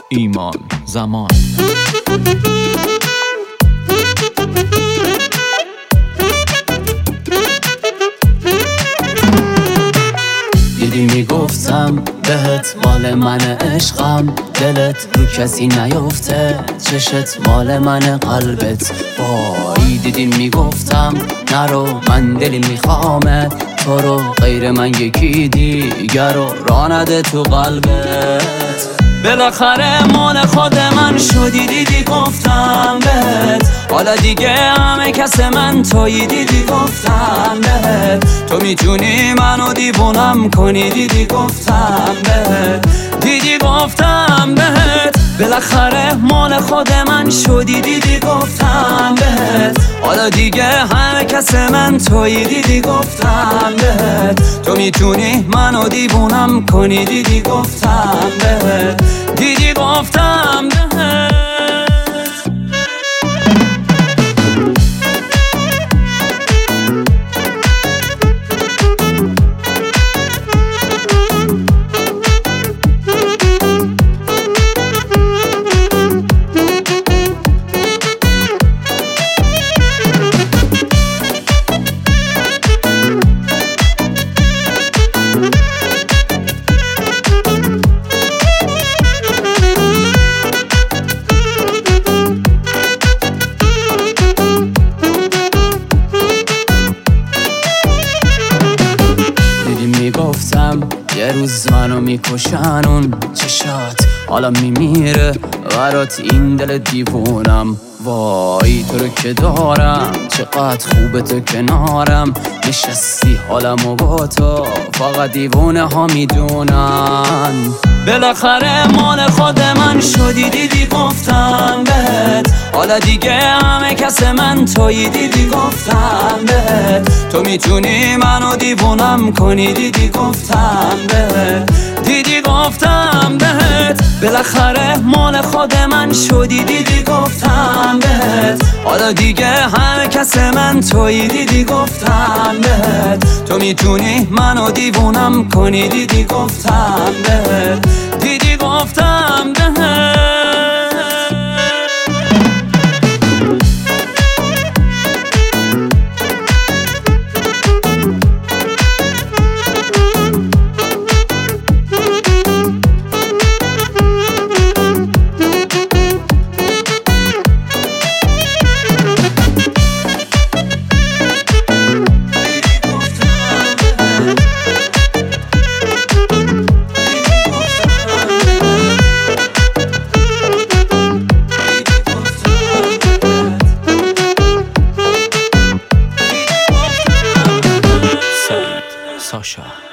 ایمان زمان. دیدی میگفتم بهت مال من عشقم، دلت رو کسی نیفته، چشت مال من قلبت. وای دیدی میگفتم نرو، من دلی میخوامت، تو رو غیر من یکی دیگر رو راه نده تو قلبت. بالاخره مال خود من شدی، دیدی گفتم بهت حالا دیگه همه کس من تویی، دیدی گفتم بهت تو میتونی منو دیوونم کنی، دیدی گفتم بهت، دیدی گفتم بهت بالاخره مال خود من شدی، دیدی گفتم بهت حالا دیگه همه کس من تویی، دیدی گفتم بهت تو میتونی منو دیوونم کنی، دیدی گفتم بهت، دیدی گفتم بهت. میگفتم یه روز منو میکشن اون چشات، حالا میمیره برات این دل دیوونم. وای تو رو که دارم، چقدر خوبه تو کنارم، نشستی حالمو با تو فقط دیوونه ها میدونن. بالاخره مال خود من شدی، دیدی گفتم بهت حالا دیگه همه کس من تویی، دیدی گفتم بهت تو میتونی منو دیوونم کنی، دیدی گفتم بهت، دیدی گفتم بهت بالاخره مال خود من شدی، دیدی گفتم بهت حالا دیگه همه کس من تویی، دیدی گفتم بهت تو میتونی منو دیوونم کنی، دیدی گفتم بهت، دیدی گفتم بهت. Sasha.